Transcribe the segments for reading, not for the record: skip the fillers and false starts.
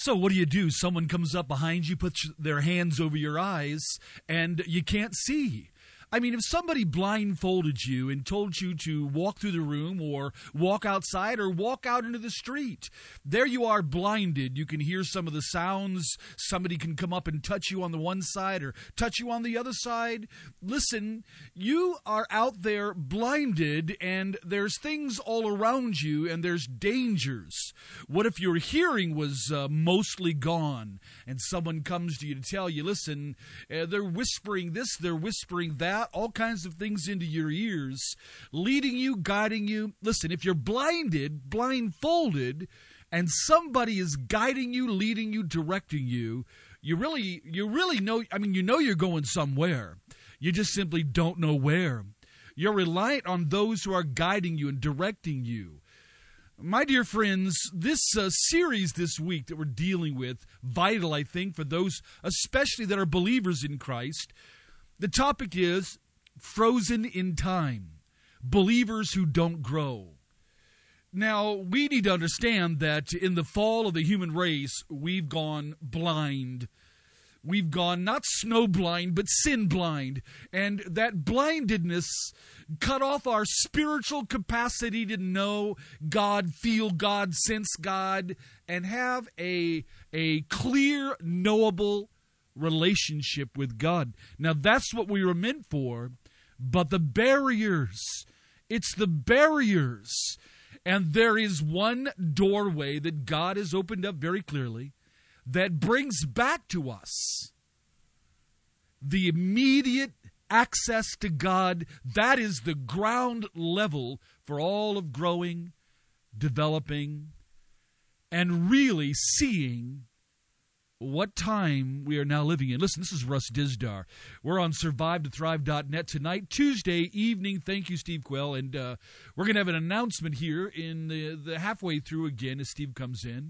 So what do? Someone comes up behind you, puts their hands over your eyes, and you can't see. I mean, if somebody blindfolded you and told you to walk through the room or walk outside or walk out into the street, there you are blinded. You can hear some of the sounds. Somebody can come up and touch you on the one side or touch you on the other side. Listen, you are out there blinded, and there's things all around you, and there's dangers. What if your hearing was mostly gone, and someone comes to you to tell you, listen, they're whispering this, they're whispering that, all kinds of things into your ears, leading you, guiding you. Listen, if you're blindfolded, and somebody is guiding you, leading you, directing you, you really know, you know you're going somewhere. You just simply don't know where. You're reliant on those who are guiding you and directing you. My dear friends, this series this week that we're dealing with, vital, I think, for those especially that are believers in Christ. The topic is frozen in time, believers who don't grow. Now, we need to understand that in the fall of the human race, we've gone blind. We've gone not snow blind, but sin blind. And that blindedness cut off our spiritual capacity to know God, feel God, sense God, and have a clear, knowable relationship with God. Now, that's what we were meant for, but the barriers, it's the barriers. And there is one doorway that God has opened up very clearly that brings back to us the immediate access to God. That is the ground level for all of growing, developing, and really seeing what time we are now living in. Listen, this is Russ Dizdar. We're on SurviveToThrive.net tonight, Tuesday evening. Thank you, Steve Quell. And we're going to have an announcement here in the halfway through again as Steve comes in.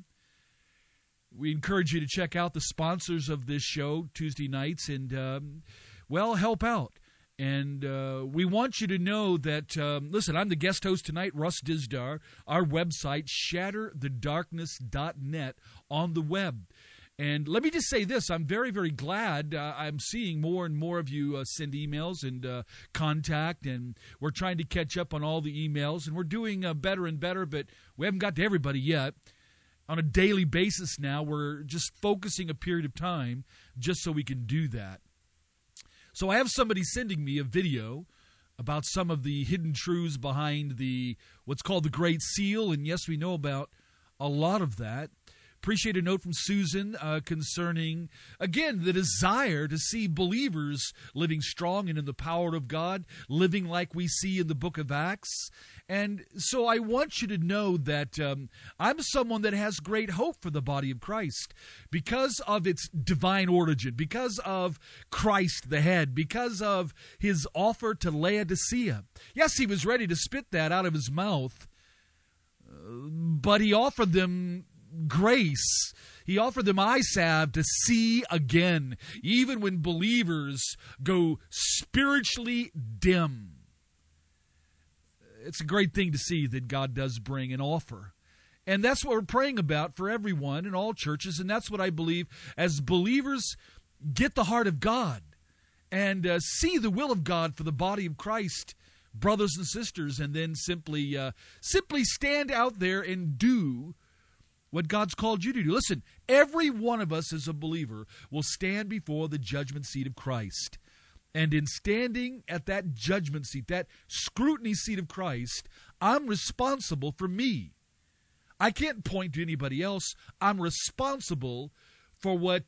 We encourage you to check out the sponsors of this show Tuesday nights and, help out. And we want you to know that, listen, I'm the guest host tonight, Russ Dizdar. Our website, shatterthedarkness.net on the web. And let me just say this, I'm very, very glad I'm seeing more and more of you send emails and contact, and we're trying to catch up on all the emails, and we're doing better and better, but we haven't got to everybody yet. On a daily basis now, we're just focusing a period of time just so we can do that. So I have somebody sending me a video about some of the hidden truths behind what's called the Great Seal, and yes, we know about a lot of that. Appreciate a note from Susan concerning, again, the desire to see believers living strong and in the power of God, living like we see in the book of Acts. And so I want you to know that I'm someone that has great hope for the body of Christ because of its divine origin, because of Christ the head, because of his offer to Laodicea. Yes, he was ready to spit that out of his mouth, but he offered them grace. He offered them eye salve to see again, even when believers go spiritually dim. It's a great thing to see that God does bring an offer. And that's what we're praying about for everyone in all churches, and that's what I believe as believers get the heart of God and see the will of God for the body of Christ, brothers and sisters, and then simply stand out there and do what God's called you to do. Listen, every one of us as a believer will stand before the judgment seat of Christ. And in standing at that judgment seat, that scrutiny seat of Christ, I'm responsible for me. I can't point to anybody else. I'm responsible for what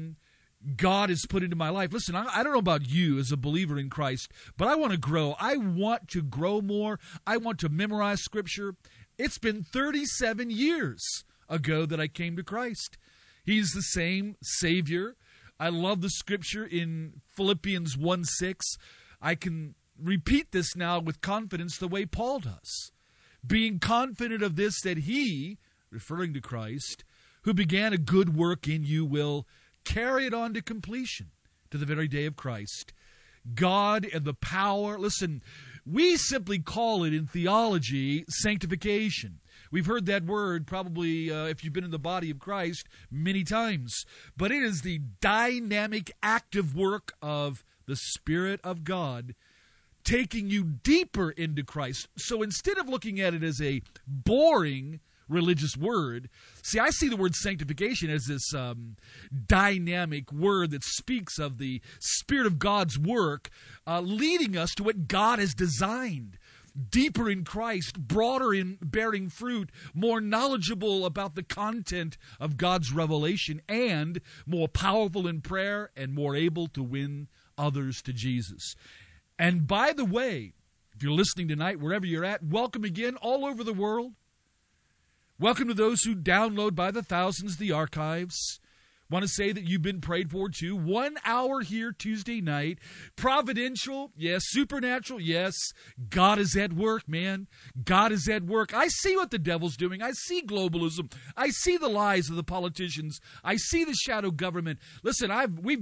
God has put into my life. Listen, I don't know about you as a believer in Christ, but I want to grow. I want to grow more. I want to memorize Scripture. It's been 37 years ago that I came to Christ. He's the same Savior. I love the Scripture in Philippians 1:6. I can repeat this now with confidence the way Paul does. Being confident of this, that he, referring to Christ, who began a good work in you will carry it on to completion to the very day of Christ. God and the power, listen, we simply call it in theology sanctification. We've heard that word probably, if you've been in the body of Christ, many times. But it is the dynamic, active work of the Spirit of God taking you deeper into Christ. So instead of looking at it as a boring religious word, see, I see the word sanctification as this dynamic word that speaks of the Spirit of God's work leading us to what God has designed. Deeper in Christ, broader in bearing fruit, more knowledgeable about the content of God's revelation, and more powerful in prayer and more able to win others to Jesus. And by the way, if you're listening tonight, wherever you're at, welcome again all over the world. Welcome to those who download by the thousands the archives. Want to say that you've been prayed for too. 1 hour here Tuesday night. Providential, yes. Supernatural, yes. God is at work, man. God is at work. I see what the devil's doing. I see globalism. I see the lies of the politicians. I see the shadow government. Listen, we've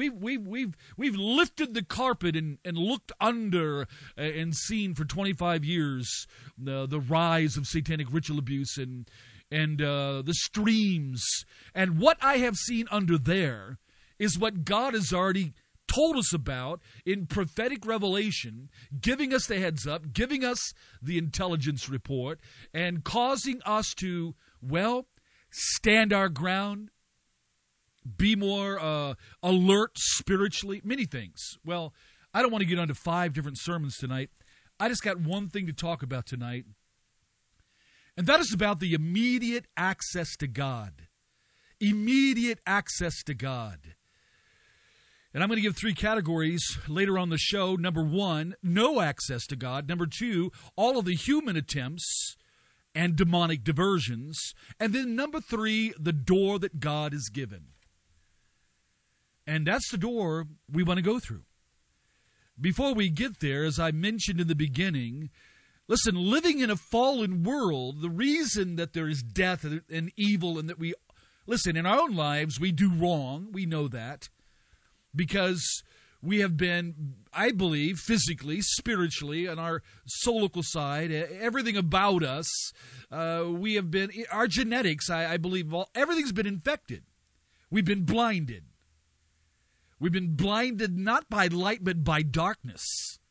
lifted the carpet and looked under and seen for 25 years the rise of satanic ritual abuse and the streams. And what I have seen under there is what God has already told us about in prophetic revelation, giving us the heads up, giving us the intelligence report, and causing us to, well, stand our ground, be more alert spiritually, many things. Well, I don't want to get onto 5 different sermons tonight. I just got one thing to talk about tonight. And that is about the immediate access to God. Immediate access to God. And I'm going to give 3 categories later on the show. Number 1, no access to God. Number 2, all of the human attempts and demonic diversions. And then number 3, the door that God has given. And that's the door we want to go through. Before we get there, as I mentioned in the beginning, listen, living in a fallen world, the reason that there is death and evil and that listen, in our own lives, we do wrong. We know that because we have been, I believe, physically, spiritually, on our soulical side, everything about us, we have been, our genetics, I believe, everything's been infected. We've been blinded. We've been blinded not by light, but by darkness.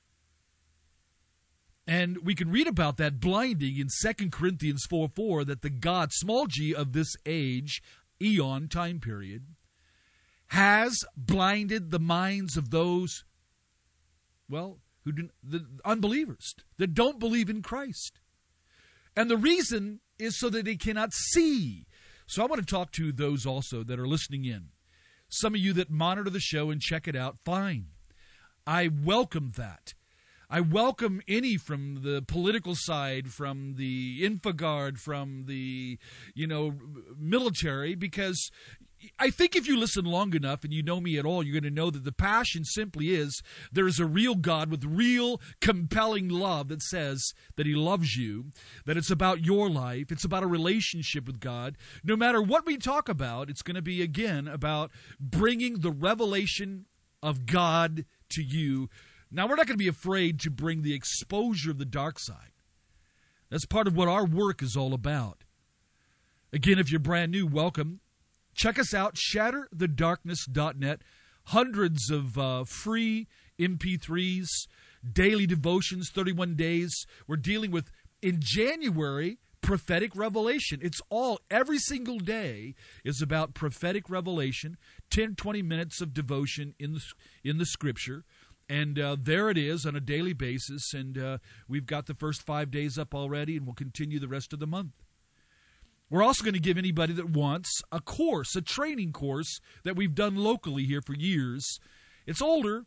And we can read about that blinding in 2 Corinthians 4:4, that the God, small g, of this age, eon, time period, has blinded the minds of those, well, the unbelievers, that don't believe in Christ. And the reason is so that they cannot see. So I want to talk to those also that are listening in. Some of you that monitor the show and check it out, fine. I welcome that. I welcome any from the political side, from the InfoGuard, from the, military, because I think if you listen long enough and you know me at all, you're going to know that the passion simply is there is a real God with real compelling love that says that He loves you, that it's about your life, it's about a relationship with God. No matter what we talk about, it's going to be, again, about bringing the revelation of God to you. Now, we're not going to be afraid to bring the exposure of the dark side. That's part of what our work is all about. Again, if you're brand new, welcome. Check us out, shatterthedarkness.net. Hundreds of free MP3s, daily devotions, 31 days. We're dealing with, in January, prophetic revelation. It's every single day is about prophetic revelation, 10, 20 minutes of devotion in the Scripture. And there it is on a daily basis, and we've got the first 5 days up already, and we'll continue the rest of the month. We're also going to give anybody that wants a course, a training course that we've done locally here for years. It's older.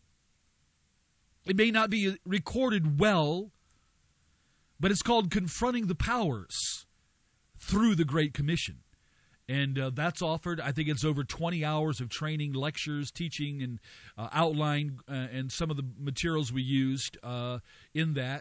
It may not be recorded well, but it's called Confronting the Powers Through the Great Commission. And that's offered. I think it's over 20 hours of training, lectures, teaching, and outline, and some of the materials we used in that.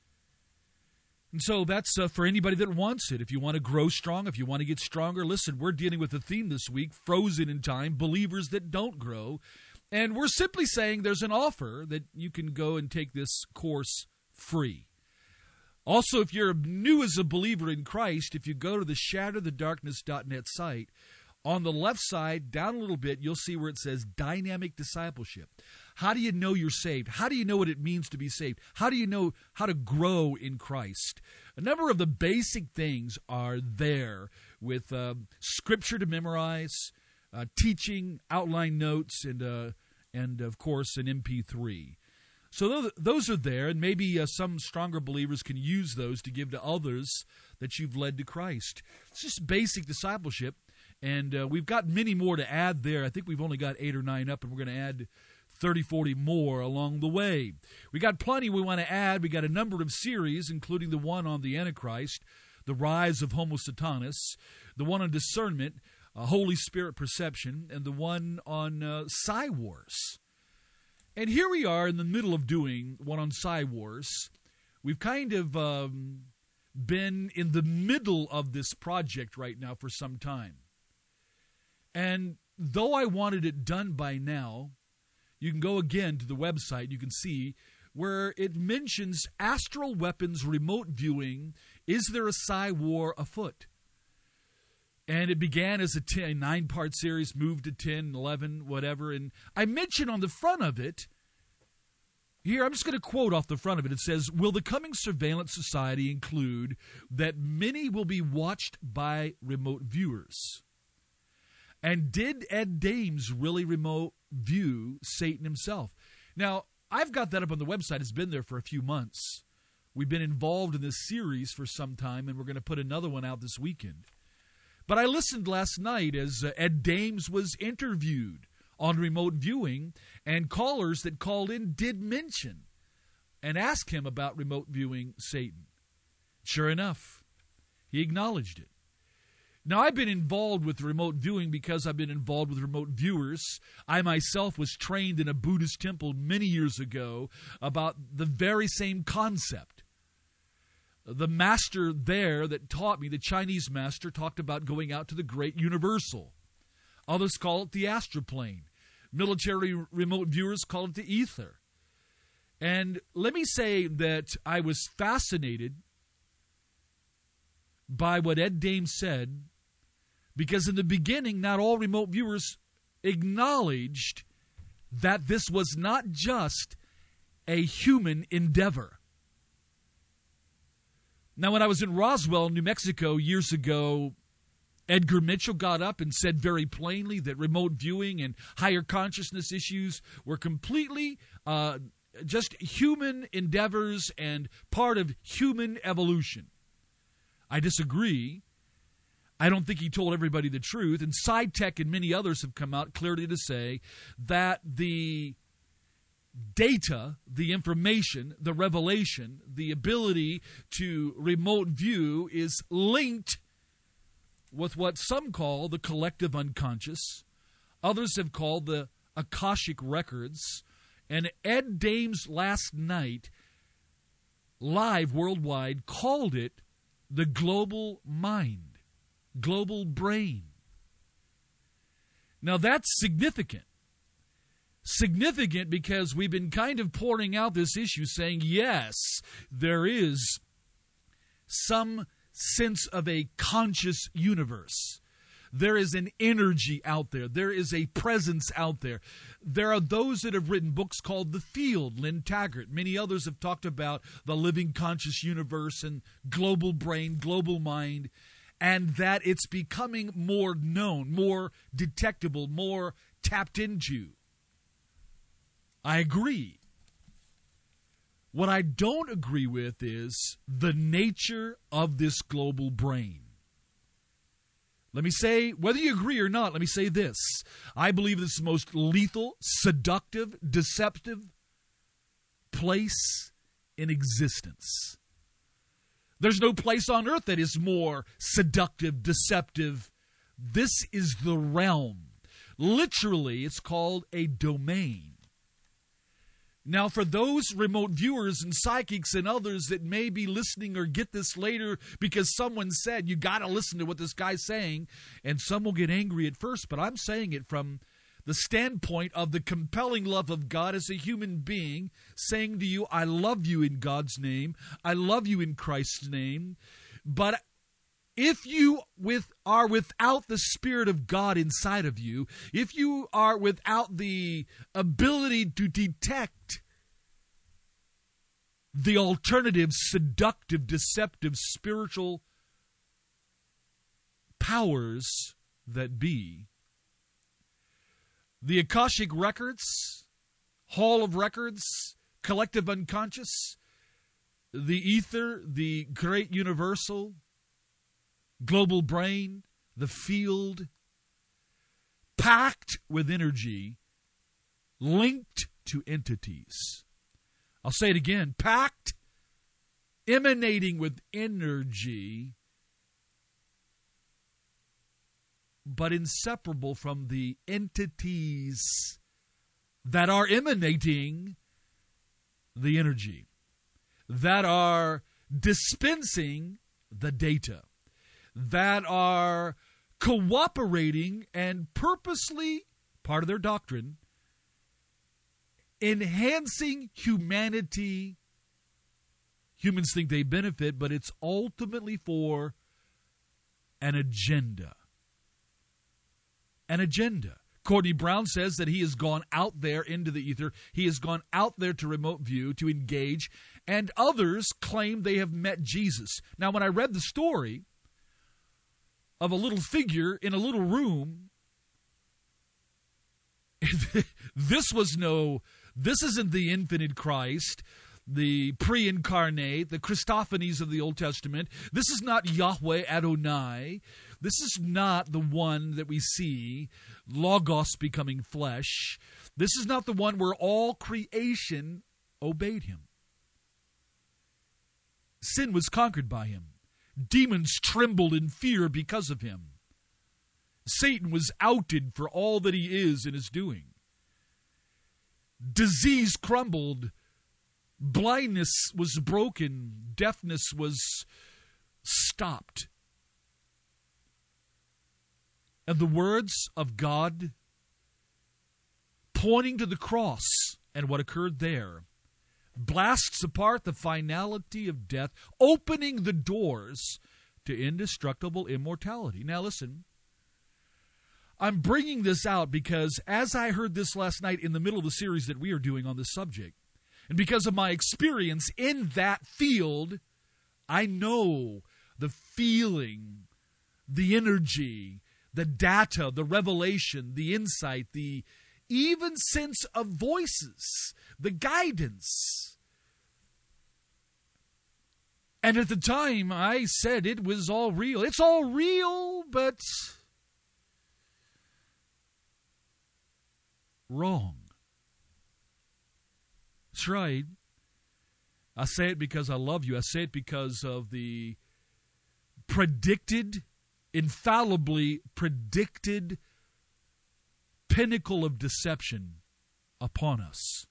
And so that's for anybody that wants it. If you want to grow strong, if you want to get stronger, listen, we're dealing with a theme this week, frozen in time, believers that don't grow. And we're simply saying there's an offer that you can go and take this course free. Also, if you're new as a believer in Christ, if you go to the shatterthedarkness.net site, on the left side, down a little bit, you'll see where it says Dynamic Discipleship. How do you know you're saved? How do you know what it means to be saved? How do you know how to grow in Christ? A number of the basic things are there with scripture to memorize, teaching, outline notes, and of course, an MP3. So those are there, and maybe some stronger believers can use those to give to others that you've led to Christ. It's just basic discipleship, and we've got many more to add there. I think we've only got 8 or 9 up, and we're going to add 30, 40 more along the way. We got plenty we want to add. We got a number of series, including the one on the Antichrist, the rise of Homo Satanas, the one on discernment, Holy Spirit perception, and the one on Psy Wars. And here we are in the middle of doing one on Psy Wars. We've kind of been in the middle of this project right now for some time. And though I wanted it done by now, you can go again to the website. You can see where it mentions astral weapons remote viewing. Is there a Psy War afoot? And it began as a 9-part series, moved to 10, 11, whatever. And I mentioned on the front of it, here, I'm just going to quote off the front of it. It says, will the coming surveillance society include that many will be watched by remote viewers? And did Ed Dames really remote view Satan himself? Now, I've got that up on the website. It's been there for a few months. We've been involved in this series for some time, and we're going to put another one out this weekend. But I listened last night as Ed Dames was interviewed on remote viewing, and callers that called in did mention and ask him about remote viewing Satan. Sure enough, he acknowledged it. Now, I've been involved with remote viewing because I've been involved with remote viewers. I myself was trained in a Buddhist temple many years ago about the very same concept. The master there that taught me, the Chinese master, talked about going out to the great universal. Others call it the astral plane. Military remote viewers call it the ether. And let me say that I was fascinated by what Ed Dames said, because in the beginning, not all remote viewers acknowledged that this was not just a human endeavor. Now, when I was in Roswell, New Mexico, years ago, Edgar Mitchell got up and said very plainly that remote viewing and higher consciousness issues were completely just human endeavors and part of human evolution. I disagree. I don't think he told everybody the truth. And SciTech and many others have come out clearly to say that the data, the information, the revelation, the ability to remote view is linked with what some call the collective unconscious. Others have called the Akashic records. And Ed Dames last night, live worldwide, called it the global mind, global brain. Now that's significant. Significant because we've been kind of pouring out this issue saying, yes, there is some sense of a conscious universe. There is an energy out there. There is a presence out there. There are those that have written books called The Field, Lynn Taggart. Many others have talked about the living conscious universe and global brain, global mind, and that it's becoming more known, more detectable, more tapped into. I agree. What I don't agree with is the nature of this global brain. Let me say, whether you agree or not, let me say this. I believe this is the most lethal, seductive, deceptive place in existence. There's no place on earth that is more seductive, deceptive. This is the realm. Literally, it's called a domain. Now, for those remote viewers and psychics and others that may be listening or get this later because someone said, you got to listen to what this guy's saying, and some will get angry at first, but I'm saying it from the standpoint of the compelling love of God as a human being, saying to you, I love you in God's name, I love you in Christ's name. But if you are without the Spirit of God inside of you, if you are without the ability to detect the alternative, seductive, deceptive, spiritual powers that be, the Akashic Records, Hall of Records, collective unconscious, the ether, the great universal, global brain, the field, packed with energy, linked to entities. I'll say it again, packed, emanating with energy, but inseparable from the entities that are emanating the energy, that are dispensing the data, that are cooperating and purposely, part of their doctrine, enhancing humanity. Humans think they benefit, but it's ultimately for an agenda. An agenda. Courtney Brown says that he has gone out there into the ether. He has gone out there to remote view, to engage, and others claim they have met Jesus. Now, when I read the story of a little figure in a little room, this isn't the infinite Christ, the pre-incarnate, the Christophanies of the Old Testament. This is not Yahweh Adonai. This is not the one that we see, Logos becoming flesh. This is not the one where all creation obeyed him. Sin was conquered by him. Demons trembled in fear because of him. Satan was outed for all that he is and is doing. Disease crumbled. Blindness was broken. Deafness was stopped. And the words of God pointing to the cross and what occurred there blasts apart the finality of death, opening the doors to indestructible immortality. Now listen, I'm bringing this out because as I heard this last night in the middle of the series that we are doing on this subject, and because of my experience in that field, I know the feeling, the energy, the data, the revelation, the insight, the even sense of voices, the guidance. And at the time, I said it was all real. It's all real, but wrong. That's right. I say it because I love you. I say it because of the infallibly predicted pinnacle of deception upon us.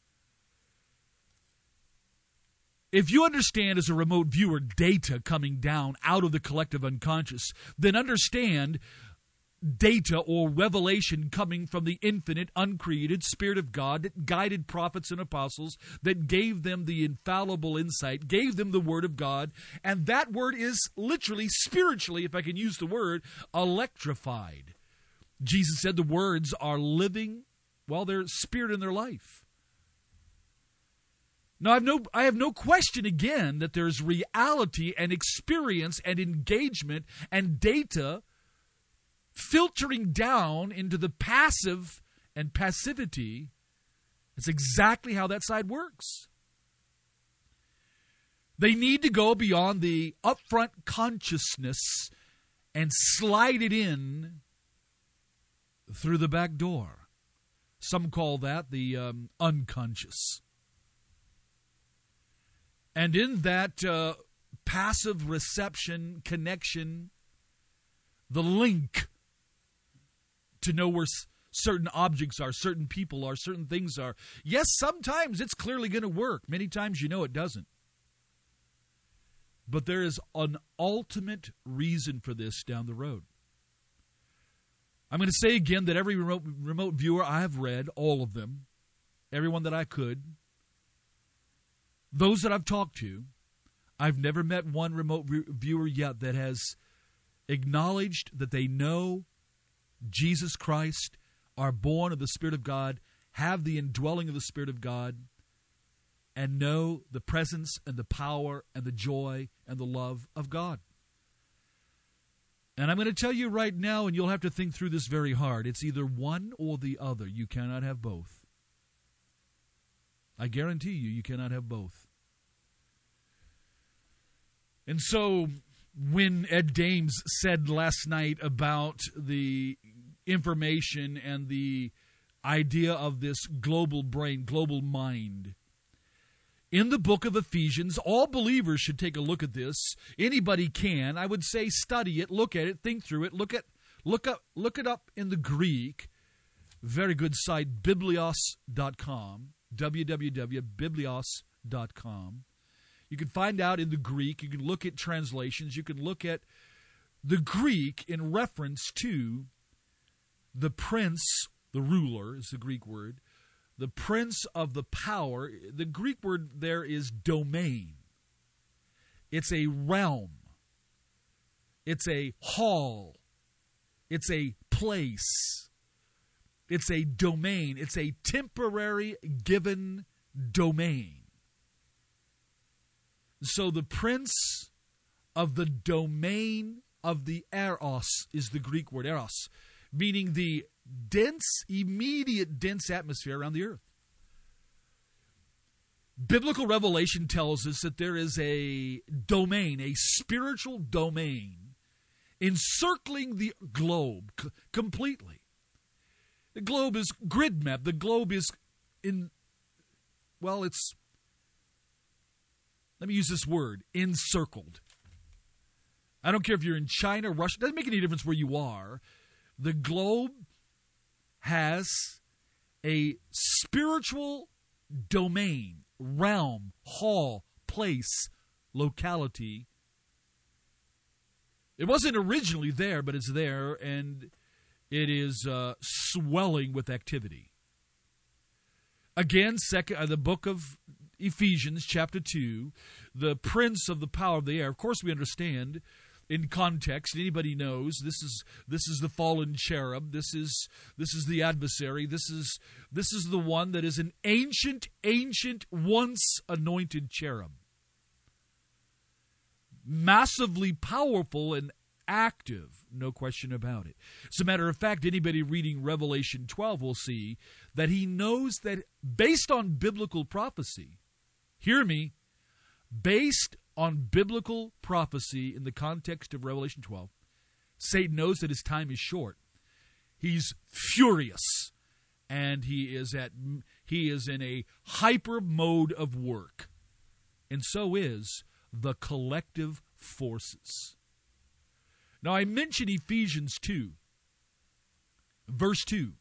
If you understand as a remote viewer data coming down out of the collective unconscious, then understand data or revelation coming from the infinite, uncreated Spirit of God that guided prophets and apostles, that gave them the infallible insight, gave them the Word of God, and that Word is literally, spiritually, if I can use the word, electrified. Jesus said the words are living, well, they're spirit in their life. Now, I have no question again that there's reality and experience and engagement and data filtering down into the passive and passivity. It's exactly how that side works. They need to go beyond the upfront consciousness and slide it in through the back door. Some call that the unconscious. And in that passive reception, connection, the link to know where certain objects are, certain people are, certain things are. Yes, sometimes it's clearly going to work. Many times you know it doesn't. But there is an ultimate reason for this down the road. I'm going to say again that every remote viewer I have read, all of them, everyone that I could, those that I've talked to, I've never met one remote viewer yet that has acknowledged that they know Jesus Christ, are born of the Spirit of God, have the indwelling of the Spirit of God, and know the presence and the power and the joy and the love of God. And I'm going to tell you right now, and you'll have to think through this very hard, it's either one or the other. You cannot have both. I guarantee you, you cannot have both. And so, when Ed Dames said last night about the information and the idea of this global brain, global mind, in the book of Ephesians, all believers should take a look at this. Anybody can. I would say study it, look at it, think through it, look it up in the Greek. Very good site, biblios.com, www.biblios.com. You can find out in the Greek, you can look at translations, you can look at the Greek in reference to the prince, the ruler is the Greek word, the prince of the power. The Greek word there is domain. It's a realm. It's a hall. It's a place. It's a domain. It's a temporary given domain. So the prince of the domain of the eros is the Greek word eros, meaning the immediate dense atmosphere around the earth. Biblical revelation tells us that there is a domain, a spiritual domain, encircling the globe completely. The globe is grid map. The globe is let me use this word, encircled. I don't care if you're in China, Russia, it doesn't make any difference where you are. The globe has a spiritual domain, realm, hall, place, locality. It wasn't originally there, but it's there, and it is swelling with activity. Again, the book of Ephesians, chapter 2, the prince of the power of the air. Of course, we understand in context, anybody knows this is the fallen cherub. This is the adversary. This is the one that is an ancient, once anointed cherub. Massively powerful and active, no question about it. As a matter of fact, anybody reading Revelation 12 will see that he knows that based on biblical prophecy, hear me, based on biblical prophecy in the context of Revelation 12, Satan knows that his time is short. He's furious, and he is in a hyper mode of work. And so is the collective forces. Now, I mentioned Ephesians 2, verse 2.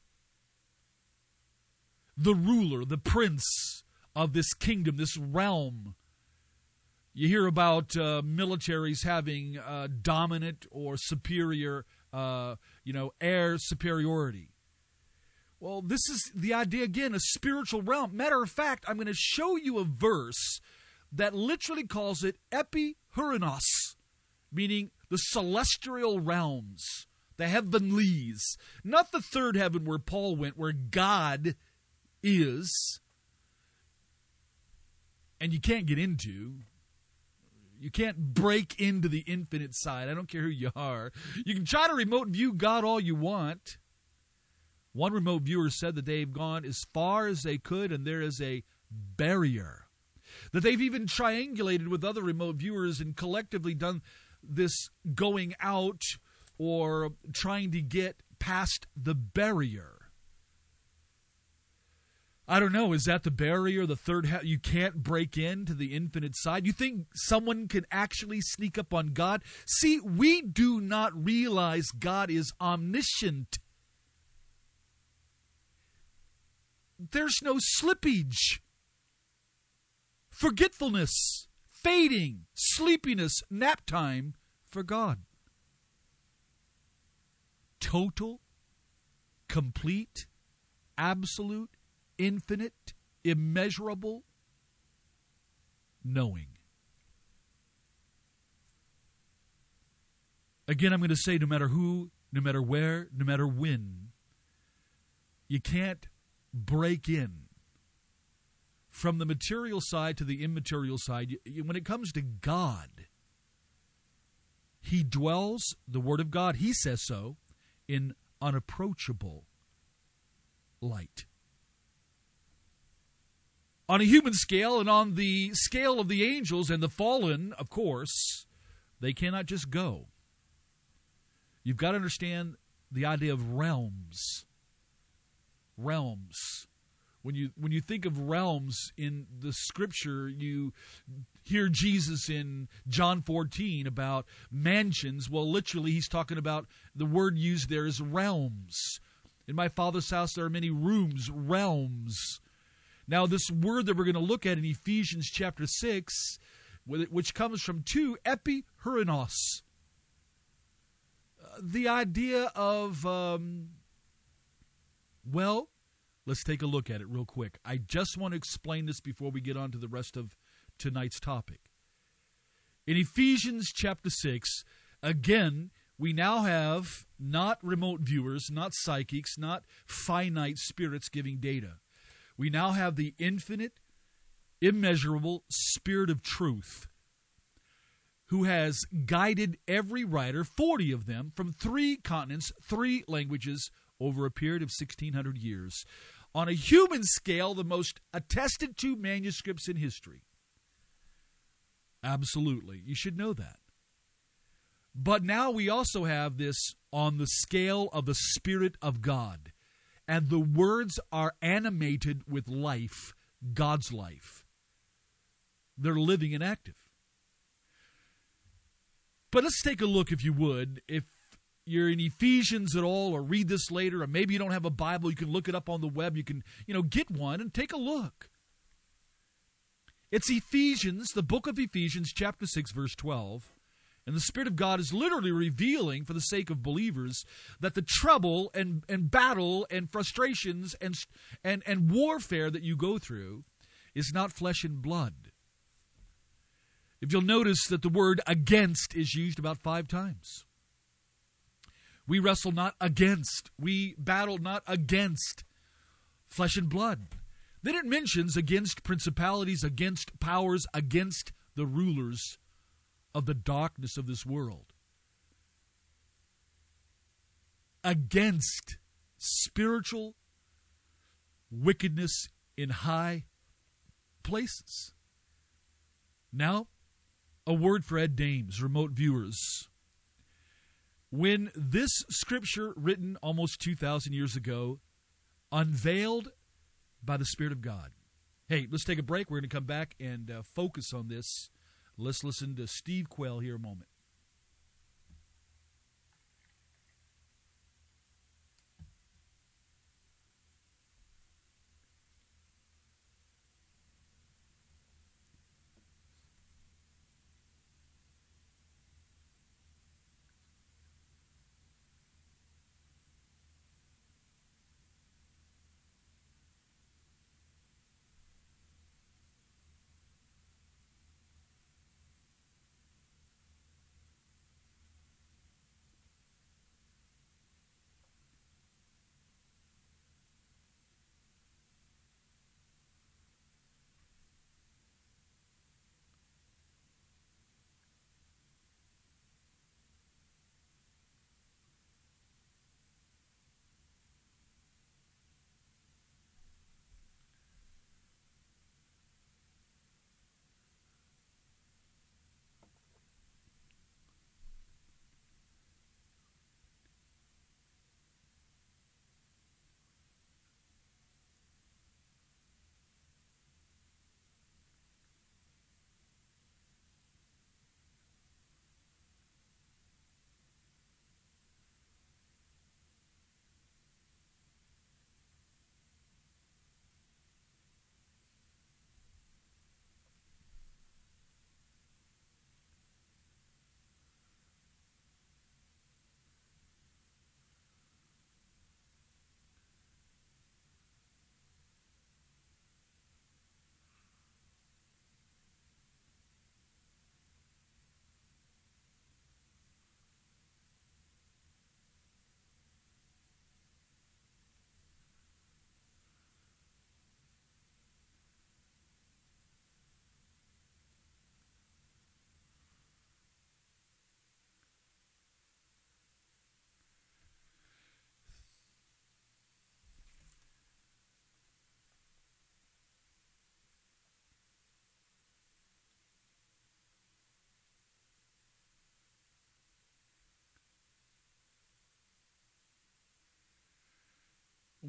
The ruler, the prince of this kingdom, this realm. You hear about militaries having dominant or superior, air superiority. Well, this is the idea, again, a spiritual realm. Matter of fact, I'm going to show you a verse that literally calls it epihuranos, meaning the celestial realms, the heavenlies. Not the third heaven where Paul went, where God is, and you can't get into. You can't break into the infinite side. I don't care who you are. You can try to remote view God all you want. One remote viewer said that they've gone as far as they could, and there is a barrier. That they've even triangulated with other remote viewers and collectively done this going out or trying to get past the barrier. I don't know, is that the barrier, the third you can't break into the infinite side? You think someone can actually sneak up on God? See, we do not realize God is omniscient. There's no slippage, forgetfulness, fading, sleepiness, nap time for God. Total complete, absolute, infinite, immeasurable knowing. Again, I'm going to say no matter who, no matter where, no matter when, you can't break in from the material side to the immaterial side. When it comes to God, He dwells, the Word of God, He says so, in unapproachable light. On a human scale and on the scale of the angels and the fallen, of course, they cannot just go. You've got to understand the idea of realms. Realms. When you think of realms in the Scripture, you hear Jesus in John 14 about mansions. Well, literally, He's talking about, the word used there is realms. In my Father's house there are many rooms, realms. Now, this word that we're going to look at in Ephesians chapter 6, which comes from two, epihurenos. The idea of, let's take a look at it real quick. I just want to explain this before we get on to the rest of tonight's topic. In Ephesians chapter 6, again, we now have not remote viewers, not psychics, not finite spirits giving data. We now have the infinite, immeasurable Spirit of truth, who has guided every writer, 40 of them, from 3 continents, 3 languages, over a period of 1,600 years. On a human scale, the most attested to manuscripts in history. Absolutely. You should know that. But now we also have this on the scale of the Spirit of God. And the words are animated with life, God's life. They're living and active. But let's take a look, if you would. If you're in Ephesians at all, or read this later, or maybe you don't have a Bible, you can look it up on the web. You can, get one and take a look. It's Ephesians, the book of Ephesians, chapter 6, verse 12. And the Spirit of God is literally revealing, for the sake of believers, that the trouble and battle and frustrations and warfare that you go through is not flesh and blood. If you'll notice that the word against is used about 5 times. We wrestle not against. We battle not against flesh and blood. Then it mentions against principalities, against powers, against the rulers of the darkness of this world. Against spiritual wickedness in high places. Now, a word for Ed Dames, remote viewers. When this scripture, written almost 2,000 years ago, unveiled by the Spirit of God. Hey, let's take a break. We're going to come back and focus on this. Let's listen to Steve Quayle here a moment.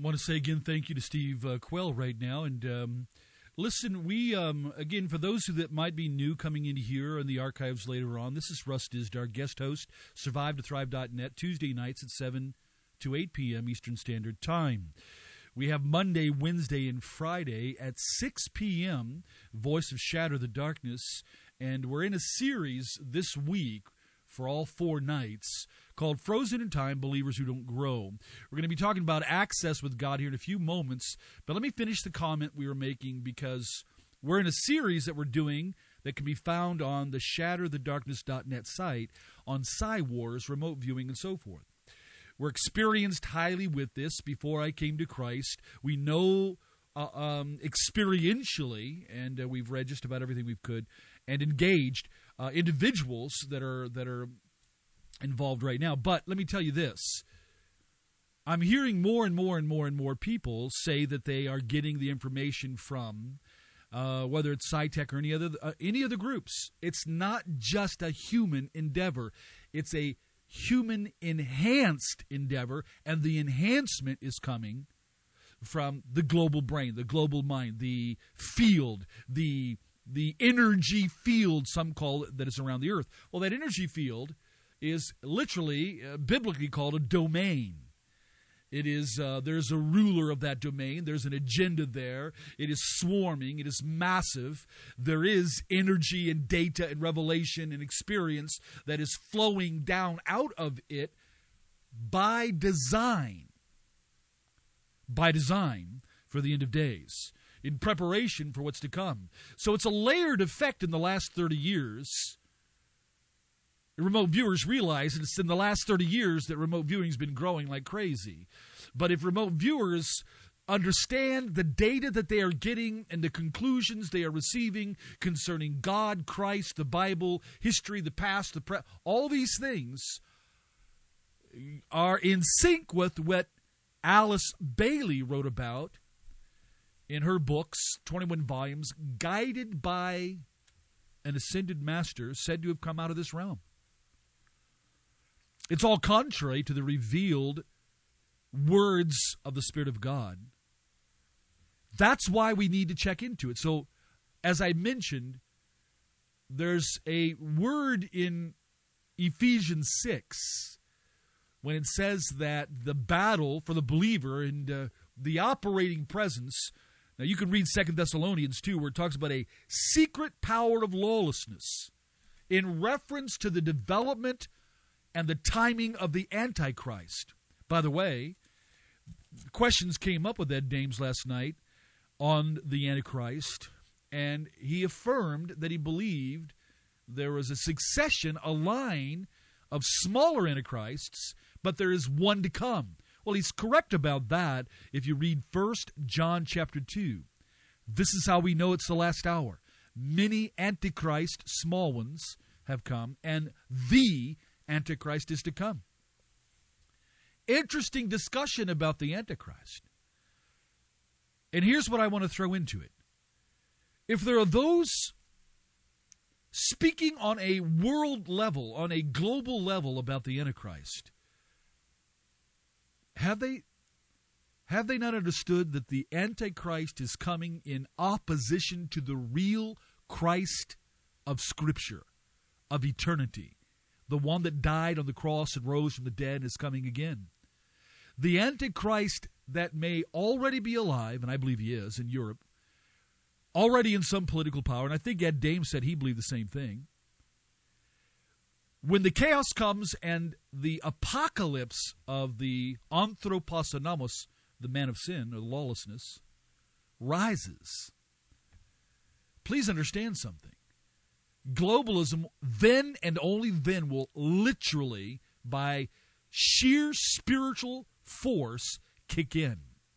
want to say again thank you to Steve Quell right now. And listen, we, again, for those that might be new coming in here in the archives later on, this is Russ Dizdar, guest host, survivetothrive.net, Tuesday nights at 7 to 8 p.m. Eastern Standard Time. We have Monday, Wednesday, and Friday at 6 p.m., Voice of Shatter the Darkness. And we're in a series this week for all 4 nights called Frozen in Time, Believers Who Don't Grow. We're going to be talking about access with God here in a few moments, but let me finish the comment we were making because we're in a series that we're doing that can be found on the shatterthedarkness.net site on Wars, remote viewing, and so forth. We're experienced highly with this before I came to Christ. We know experientially, and we've read just about everything we could, and engaged individuals that are involved right now. But let me tell you this. I'm hearing more and more people say that they are getting the information from, whether it's SciTech or any of the groups. It's not just a human endeavor. It's a human-enhanced endeavor, and the enhancement is coming from the global brain, the global mind, the field, the energy field, some call it, that is around the earth. Well, that energy field is literally, biblically called a domain. It is, there's a ruler of that domain. There's an agenda there. It is swarming. It is massive. There is energy and data and revelation and experience that is flowing down out of it by design. By design for the end of days, in preparation for what's to come. So it's a layered effect in the last 30 years. Remote viewers realize it's in the last 30 years that remote viewing has been growing like crazy. But if remote viewers understand the data that they are getting and the conclusions they are receiving concerning God, Christ, the Bible, history, the past, all these things are in sync with what Alice Bailey wrote about in her books, 21 volumes, guided by an ascended master said to have come out of this realm. It's all contrary to the revealed words of the Spirit of God. That's why we need to check into it. So, as I mentioned, there's a word in Ephesians 6 when it says that the battle for the believer and the operating presence. Now, you can read 2 Thessalonians 2, where it talks about a secret power of lawlessness in reference to the development and the timing of the Antichrist. By the way, questions came up with Ed Dames last night on the Antichrist, and he affirmed that he believed there was a succession, a line of smaller Antichrists, but there is one to come. Well, he's correct about that if you read 1 John chapter 2. This is how we know it's the last hour. Many Antichrist, small ones, have come, and the Antichrist is to come. Interesting discussion about the Antichrist. And here's what I want to throw into it. If there are those speaking on a world level, on a global level about the Antichrist, have they not understood that the Antichrist is coming in opposition to the real Christ of Scripture, of eternity? The one that died on the cross and rose from the dead is coming again. The Antichrist that may already be alive, and I believe he is in Europe, already in some political power, and I think Ed Dames said he believed the same thing. When the chaos comes and the apocalypse of the anthroposonomos, the man of sin or lawlessness, rises, please understand something. Globalism then and only then will literally, by sheer spiritual force, kick in.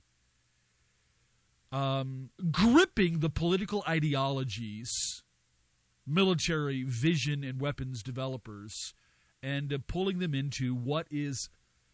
Gripping the political ideologies, military vision and weapons developers, and pulling them into what is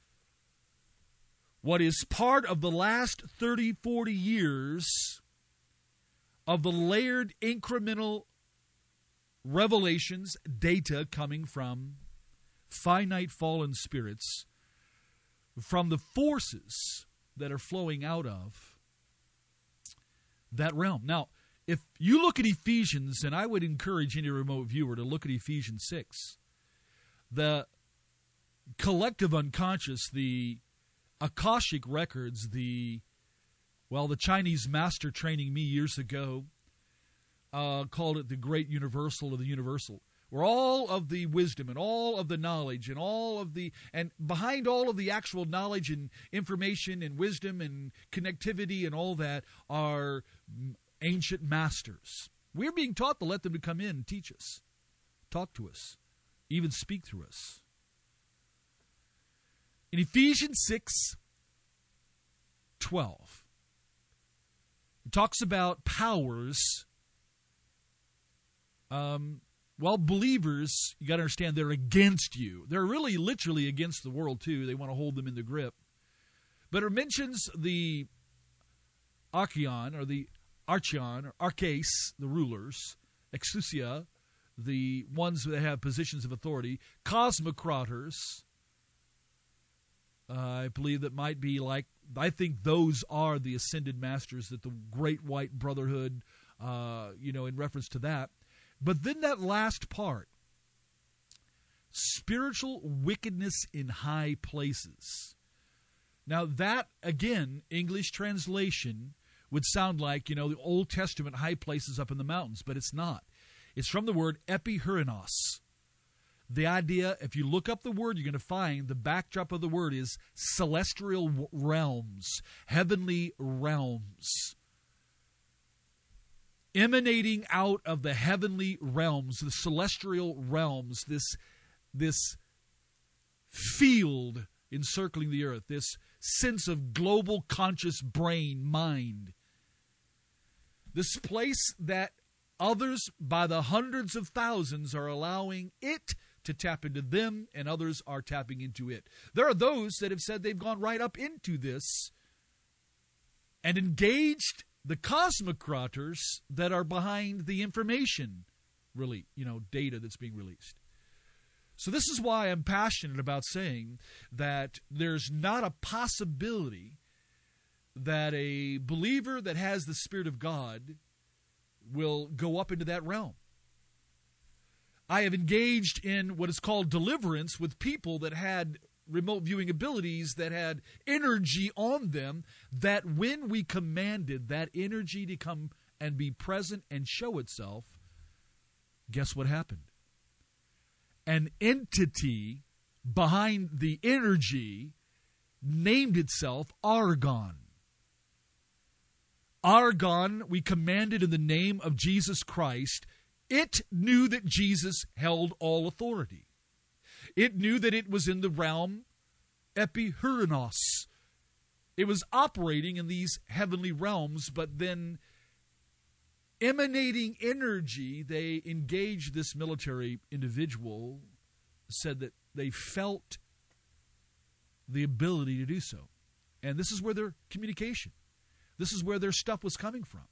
part of the last 30, 40 years of the layered incremental revelations, data coming from finite fallen spirits, from the forces that are flowing out of that realm. Now, if you look at Ephesians, and I would encourage any remote viewer to look at Ephesians 6, the collective unconscious, the Akashic records, the Chinese master training me years ago called it the great universal of the universal, where all of the wisdom and all of the knowledge and behind all of the actual knowledge and information and wisdom and connectivity and all that are ancient masters. We're being taught to let them to come in and teach us, talk to us, even speak through us. In Ephesians 6:12, it talks about powers. Believers, you got to understand, they're against you. They're really literally against the world, too. They want to hold them in the grip. But it mentions the archeon, or the archeon, or arches, the rulers, exousia, the ones that have positions of authority, cosmocrators. I believe that might be I think those are the ascended masters, that the Great White Brotherhood, in reference to that. But then that last part, spiritual wickedness in high places. Now that, again, English translation would sound like, the Old Testament high places up in the mountains, but it's not. It's from the word epihurinos. The idea, if you look up the word, you're going to find the backdrop of the word is celestial realms, heavenly realms. Emanating out of the heavenly realms, the celestial realms, this field encircling the earth, this sense of global conscious brain, mind. This place that others by the hundreds of thousands are allowing it to tap into them, and others are tapping into it. There are those that have said they've gone right up into this and engaged the cosmocrators that are behind the information data that's being released. So this is why I'm passionate about saying that there's not a possibility that a believer that has the Spirit of God will go up into that realm. I have engaged in what is called deliverance with people that had remote viewing abilities, that had energy on them, that when we commanded that energy to come and be present and show itself, guess what happened? An entity behind the energy named itself Argon. Argon, we commanded in the name of Jesus Christ. It knew that Jesus held all authority. It knew that it was in the realm epihurinos. It was operating in these heavenly realms, but then emanating energy, they engaged this military individual, said that they felt the ability to do so. And this is where their communication, this is where their stuff was coming from.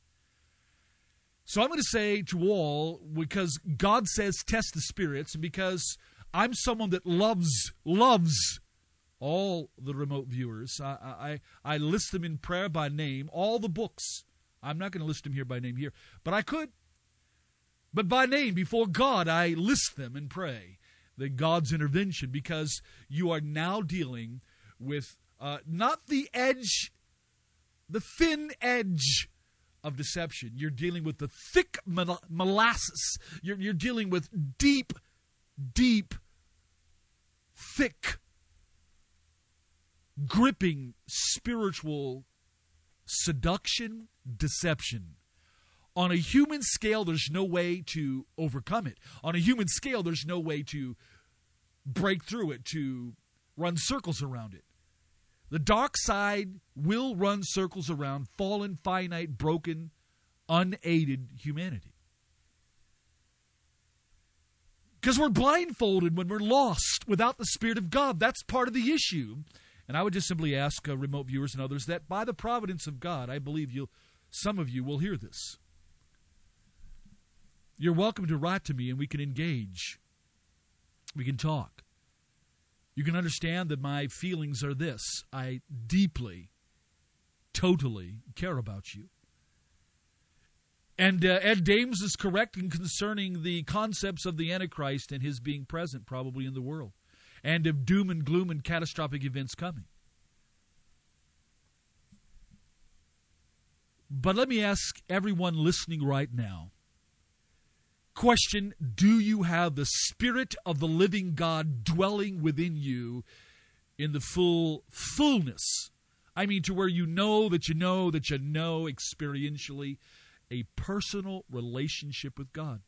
So I'm going to say to all, because God says test the spirits, and because I'm someone that loves all the remote viewers, I list them in prayer by name, all the books. I'm not going to list them here by name here, but I could. But by name, before God, I list them and pray that God's intervention, because you are now dealing with not the edge, the thin edge of deception. You're dealing with the thick molasses. You're dealing with deep, thick, gripping spiritual seduction, deception. On a human scale, there's no way to overcome it. On a human scale, there's no way to break through it, to run circles around it. The dark side will run circles around fallen, finite, broken, unaided humanity. Because we're blindfolded when we're lost without the Spirit of God. That's part of the issue. And I would just simply ask remote viewers and others that by the providence of God, I believe some of you will hear this. You're welcome to write to me and we can engage. We can talk. You can understand that my feelings are this. I deeply, totally care about you. And Ed Dames is correct in concerning the concepts of the Antichrist and his being present probably in the world, and of doom and gloom and catastrophic events coming. But let me ask everyone listening right now, question, do you have the Spirit of the living God dwelling within you in the fullness? I mean, to where you know that you know that you know experientially a personal relationship with God.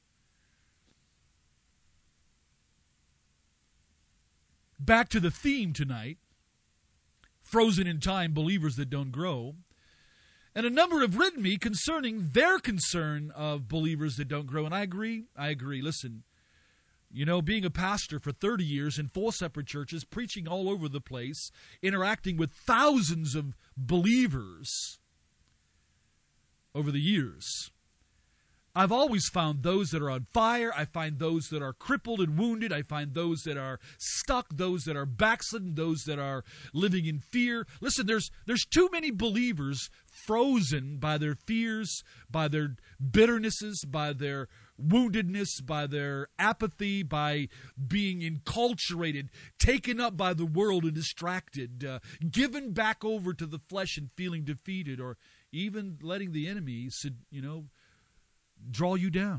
Back to the theme tonight, frozen in time, believers that don't grow. And a number have written me concerning their concern of believers that don't grow. And I agree. Listen, being a pastor for 30 years in 4 separate churches, preaching all over the place, interacting with thousands of believers over the years, I've always found those that are on fire. I find those that are crippled and wounded. I find those that are stuck, those that are backslidden, those that are living in fear. Listen, there's too many believers frozen by their fears, by their bitternesses, by their woundedness, by their apathy, by being enculturated, taken up by the world and distracted, given back over to the flesh and feeling defeated, or even letting the enemy, draw you down.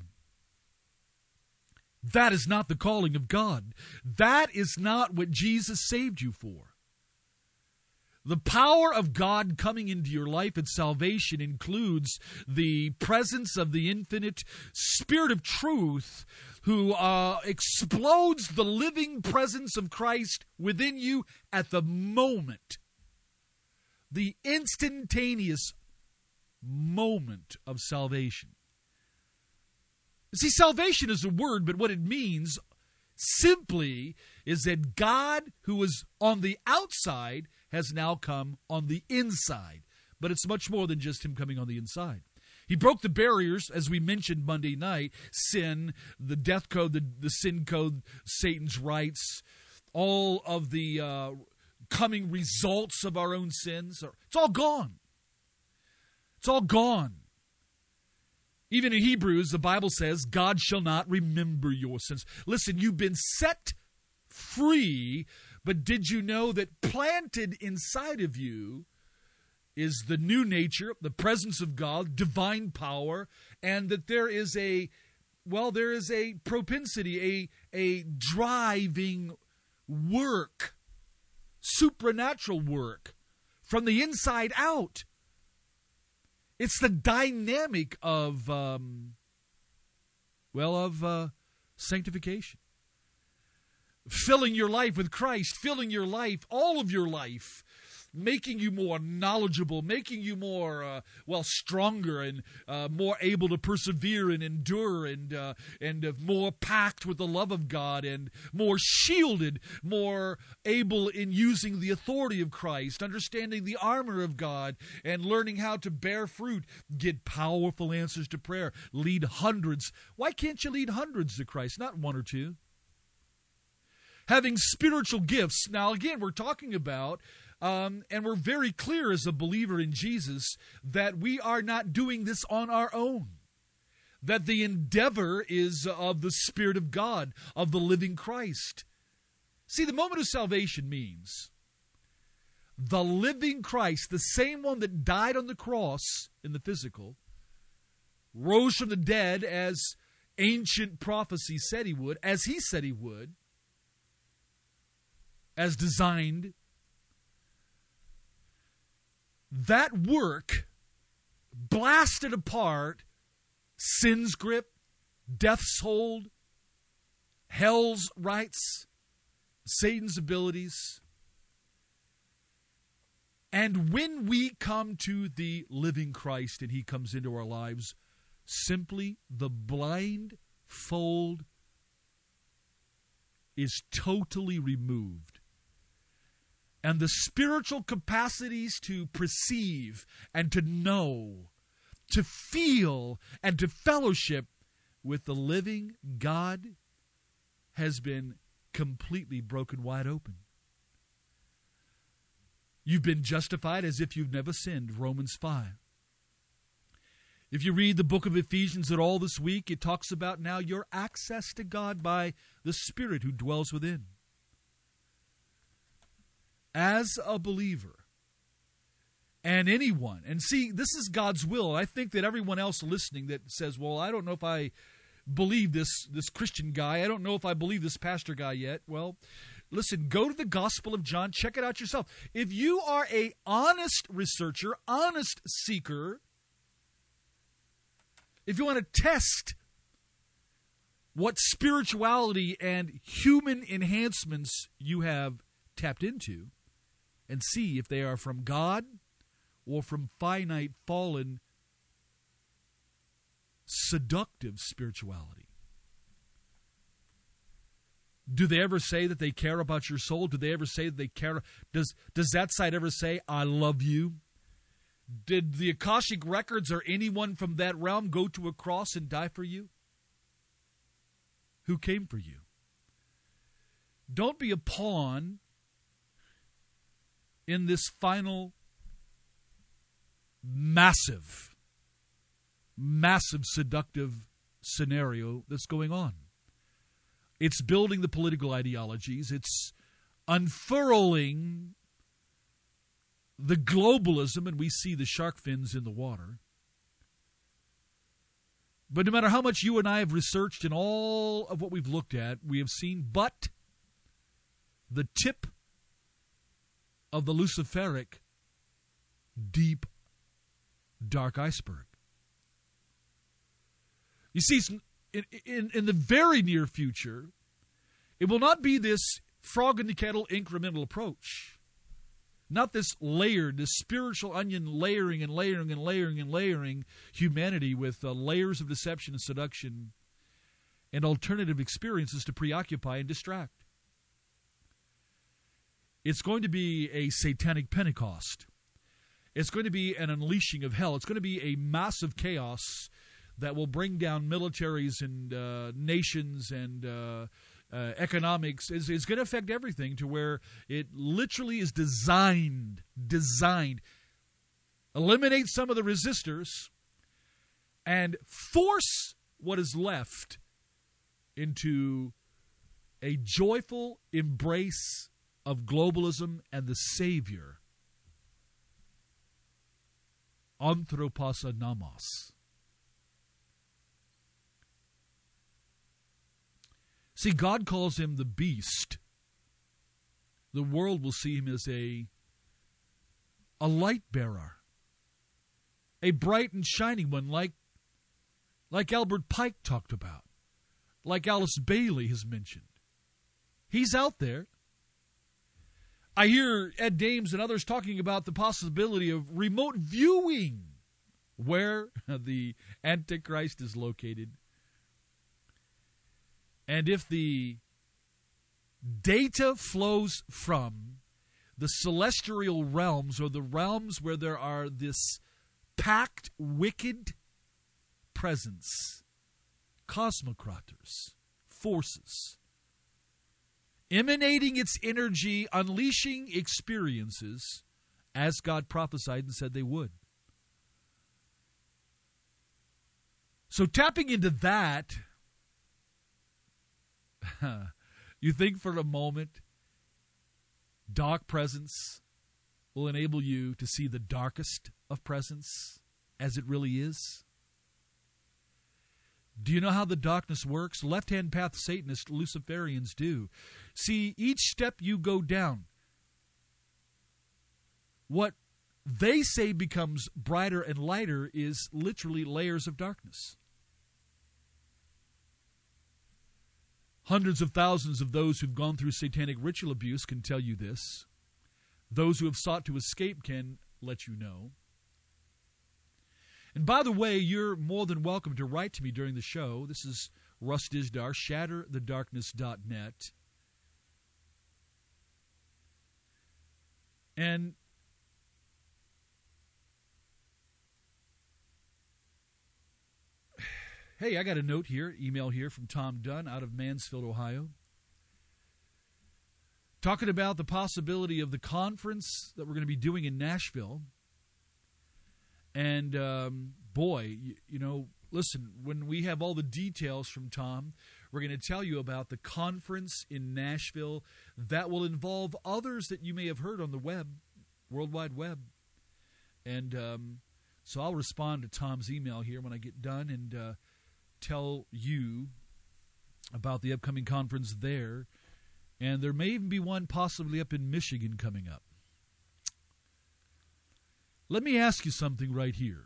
That is not the calling of God. That is not what Jesus saved you for. The power of God coming into your life at salvation includes the presence of the infinite Spirit of truth who explodes the living presence of Christ within you at the moment. The instantaneous moment of salvation. See, salvation is a word, but what it means simply is that God, who was on the outside, has now come on the inside. But it's much more than just him coming on the inside. He broke the barriers, as we mentioned Monday night, sin, the death code, the sin code, Satan's rights, all of the coming results of our own sins. It's all gone. It's all gone. Even in Hebrews, the Bible says, God shall not remember your sins. Listen, you've been set free, but did you know that planted inside of you is the new nature, the presence of God, divine power, and that there is a propensity, a driving work, supernatural work from the inside out. It's the dynamic of sanctification. Filling your life with Christ, filling your life, all of your life, making you more knowledgeable, making you more, stronger and more able to persevere and endure and more packed with the love of God and more shielded, more able in using the authority of Christ, understanding the armor of God and learning how to bear fruit, get powerful answers to prayer, lead hundreds. Why can't you lead hundreds to Christ, not one or two? Having spiritual gifts. Now, again, we're talking about and we're very clear as a believer in Jesus that we are not doing this on our own. That the endeavor is of the Spirit of God, of the living Christ. See, the moment of salvation means the living Christ, the same one that died on the cross in the physical, rose from the dead as ancient prophecy said he would, as he said he would, as designed. That work blasted apart sin's grip, death's hold, hell's rights, Satan's abilities. And when we come to the living Christ and he comes into our lives, simply the blind fold is totally removed. And the spiritual capacities to perceive and to know, to feel and to fellowship with the living God has been completely broken wide open. You've been justified as if you've never sinned, Romans 5. If you read the book of Ephesians at all this week, it talks about now your access to God by the Spirit who dwells within. As a believer, and anyone, and see, this is God's will. I think that everyone else listening that says, well, I don't know if I believe this Christian guy, I don't know if I believe this pastor guy yet. Well, listen, go to the Gospel of John, check it out yourself. If you are an honest researcher, honest seeker, if you want to test what spirituality and human enhancements you have tapped into and see if they are from God or from finite, fallen, seductive spirituality. Do they ever say that they care about your soul? Do they ever say that they care? Does that side ever say, I love you? Did the Akashic Records or anyone from that realm go to a cross and die for you? Who came for you? Don't be a pawn in this final massive seductive scenario that's going on. It's building the political ideologies. It's unfurling the globalism, and we see the shark fins in the water. But no matter how much you and I have researched and all of what we've looked at, we have seen but the tip of the Luciferic deep, dark iceberg. You see, in the very near future, it will not be this frog in the kettle incremental approach. Not this layered, this spiritual onion layering and layering and layering and layering humanity with layers of deception and seduction and alternative experiences to preoccupy and distract. It's going to be a satanic Pentecost. It's going to be an unleashing of hell. It's going to be a massive chaos that will bring down militaries and nations and economics. Is going to affect everything to where it literally is designed. Eliminate some of the resistors and force what is left into a joyful embrace of globalism and the Savior, Anthropos Anamos. See, God calls him the beast. The world will see him as a light bearer, a bright and shining one, like Albert Pike talked about, like Alice Bailey has mentioned. He's out there. I hear Ed Dames and others talking about the possibility of remote viewing where the Antichrist is located. And if the data flows from the celestial realms or the realms where there are this packed, wicked presence, cosmocrators, forces, emanating its energy, unleashing experiences, as God prophesied and said they would. So tapping into that, you think for a moment dark presence will enable you to see the darkest of presence as it really is? Do you know how the darkness works? Left-hand path Satanists, Luciferians do. See, each step you go down, what they say becomes brighter and lighter is literally layers of darkness. Hundreds of thousands of those who've gone through satanic ritual abuse can tell you this. Those who have sought to escape can let you know. And by the way, you're more than welcome to write to me during the show. This is Russ Dizdar, shatterthedarkness.net. And hey, I got a note here, email here from Tom Dunn out of Mansfield, Ohio. talking about the possibility of the conference that we're going to be doing in Nashville. And boy, listen, when we have all the details from Tom, we're going to tell you about the conference in Nashville that will involve others that you may have heard on the web, World Wide Web. And so I'll respond to Tom's email here when I get done and tell you about the upcoming conference there. And there may even be one possibly up in Michigan coming up. Let me ask you something right here.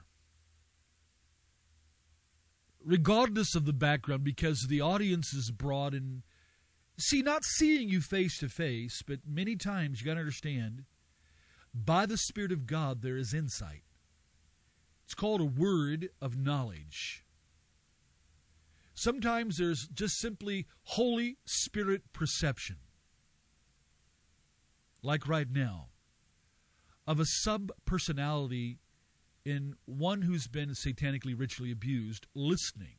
Regardless of the background, because the audience is broad and, see, not seeing you face to face, but many times you got to understand, by the Spirit of God there is insight. It's called a word of knowledge. Sometimes there's just simply Holy Spirit perception. Like right now, of a sub-personality in one who's been satanically ritually abused, listening,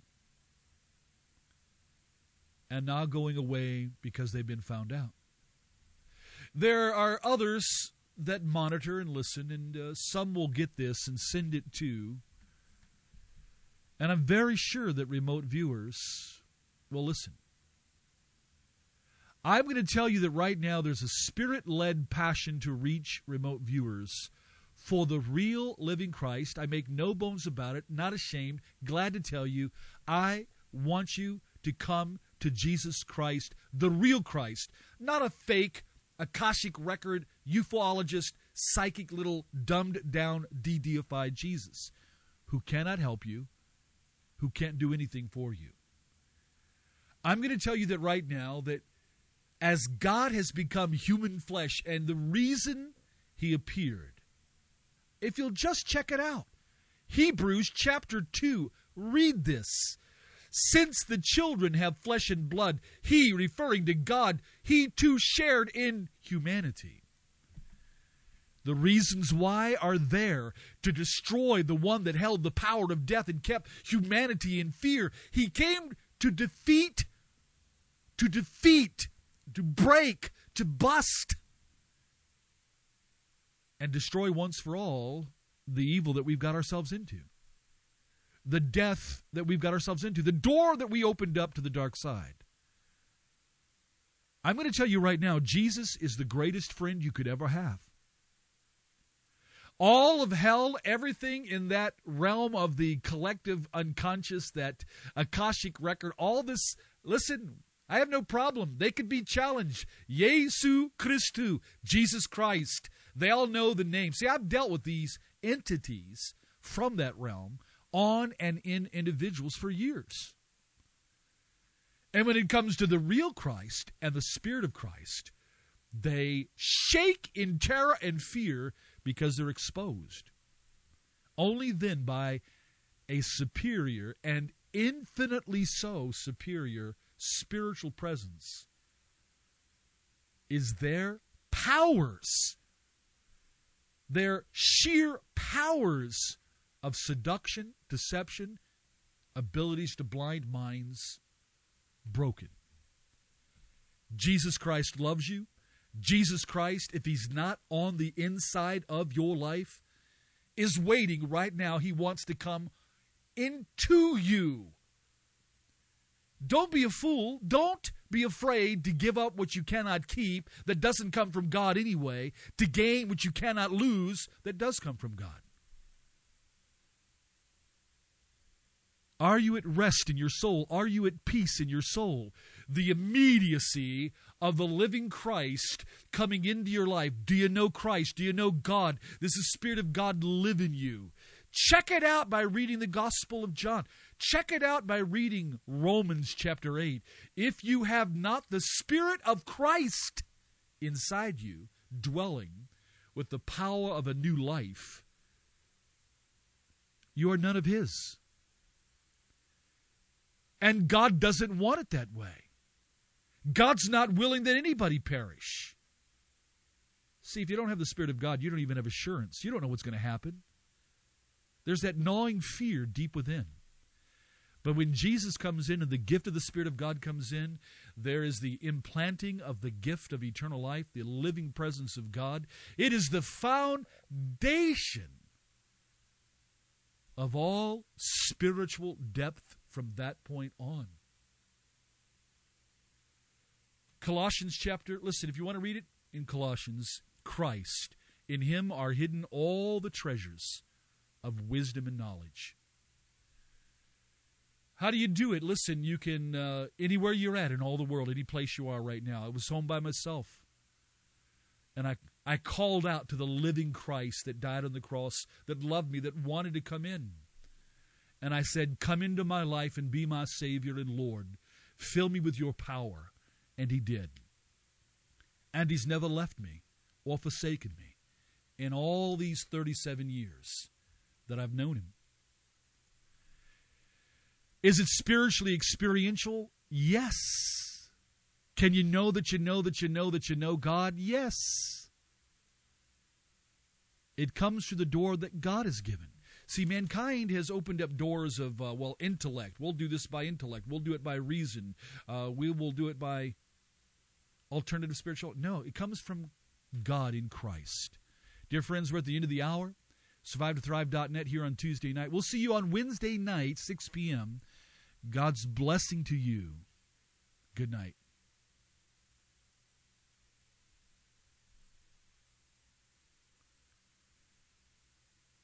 and now going away because they've been found out. There are others that monitor and listen, and some will get this and send it to. And I'm very sure that remote viewers will listen. I'm going to tell you that right now there's a Spirit-led passion to reach remote viewers for the real living Christ. I make no bones about it, not ashamed, glad to tell you, I want you to come to Jesus Christ, the real Christ, not a fake Akashic record, ufologist, psychic little dumbed-down, de-deified Jesus who cannot help you, who can't do anything for you. I'm going to tell you that right now that as God has become human flesh, and the reason he appeared, if you'll just check it out, Hebrews chapter 2, read this. Since the children have flesh and blood, he, referring to God, he too shared in humanity. The reasons why are there to destroy the one that held the power of death and kept humanity in fear. He came to defeat, to break, to bust, and destroy once for all the evil that we've got ourselves into. The death that we've got ourselves into. The door that we opened up to the dark side. I'm going to tell you right now, Jesus is the greatest friend you could ever have. All of hell, everything in that realm of the collective unconscious, that Akashic record, all this, listen, I have no problem. They could be challenged. Jesu Christu, Jesus Christ. They all know the name. See, I've dealt with these entities from that realm on and in individuals for years. And when it comes to the real Christ and the Spirit of Christ, they shake in terror and fear because they're exposed. Only then by a superior and infinitely so superior spiritual presence is their powers, their sheer powers of seduction, deception, abilities to blind minds, broken. Jesus Christ loves you. Jesus Christ, if he's not on the inside of your life, is waiting right now. He wants to come into you. Don't be a fool. Don't be afraid to give up what you cannot keep that doesn't come from God anyway, to gain what you cannot lose that does come from God. Are you at rest in your soul? Are you at peace in your soul? The immediacy of the living Christ coming into your life. Do you know Christ? Do you know God? Does the Spirit of God live in you? Check it out by reading the Gospel of John. Check it out by reading Romans chapter 8. If you have not the Spirit of Christ inside you, dwelling with the power of a new life, you are none of his. And God doesn't want it that way. God's not willing that anybody perish. See, if you don't have the Spirit of God, you don't even have assurance. You don't know what's going to happen. There's that gnawing fear deep within. But when Jesus comes in and the gift of the Spirit of God comes in, there is the implanting of the gift of eternal life, the living presence of God. It is the foundation of all spiritual depth from that point on. Colossians chapter, listen, if you want to read it in Colossians, Christ, in Him are hidden all the treasures of wisdom and knowledge. How do you do it? Listen, you can, anywhere you're at in all the world, any place you are right now. I was home by myself, and I called out to the living Christ that died on the cross, that loved me, that wanted to come in. And I said, come into my life and be my Savior and Lord. Fill me with your power. And He did. And He's never left me or forsaken me in all these 37 years that I've known Him. Is it spiritually experiential? Yes. Can you know that you know that you know that you know God? Yes. It comes through the door that God has given. See, mankind has opened up doors of, intellect. We'll do this by intellect. We'll do it by reason. We will do it by alternative spiritual. No, it comes from God in Christ. Dear friends, we're at the end of the hour. SurviveToThrive.net here on Tuesday night. We'll see you on Wednesday night, 6 p.m. God's blessing to you. Good night.